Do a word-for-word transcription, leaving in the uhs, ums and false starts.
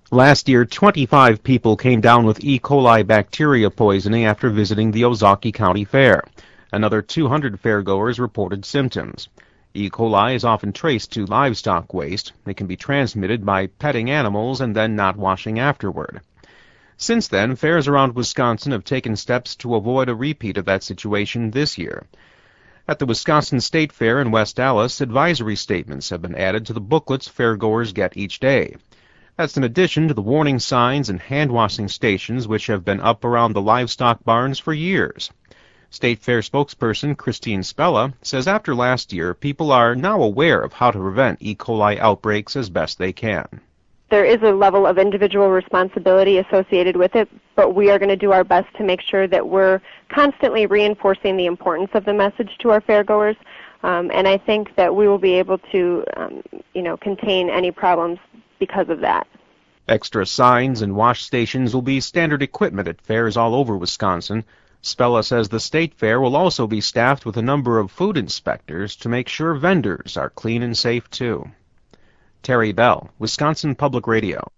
Last year, twenty-five people came down with E. coli bacteria poisoning after visiting the Ozaukee County Fair. Another two hundred fairgoers reported symptoms. E. coli is often traced to livestock waste. It can be transmitted by petting animals and then not washing afterward. Since then, fairs around Wisconsin have taken steps to avoid a repeat of that situation this year. At the Wisconsin State Fair in West Allis, advisory statements have been added to the booklets fairgoers get each day. That's in addition to the warning signs and hand-washing stations which have been up around the livestock barns for years. State Fair spokesperson Christine Spella says after last year, people are now aware of how to prevent E. coli outbreaks as best they can. There is a level of individual responsibility associated with it, but we are going to do our best to make sure that we're constantly reinforcing the importance of the message to our fairgoers, um, and I think that we will be able to, um, you know, contain any problems because of that. Extra signs and wash stations will be standard equipment at fairs all over Wisconsin. Spella says the state fair will also be staffed with a number of food inspectors to make sure vendors are clean and safe too. Terry Bell, Wisconsin Public Radio.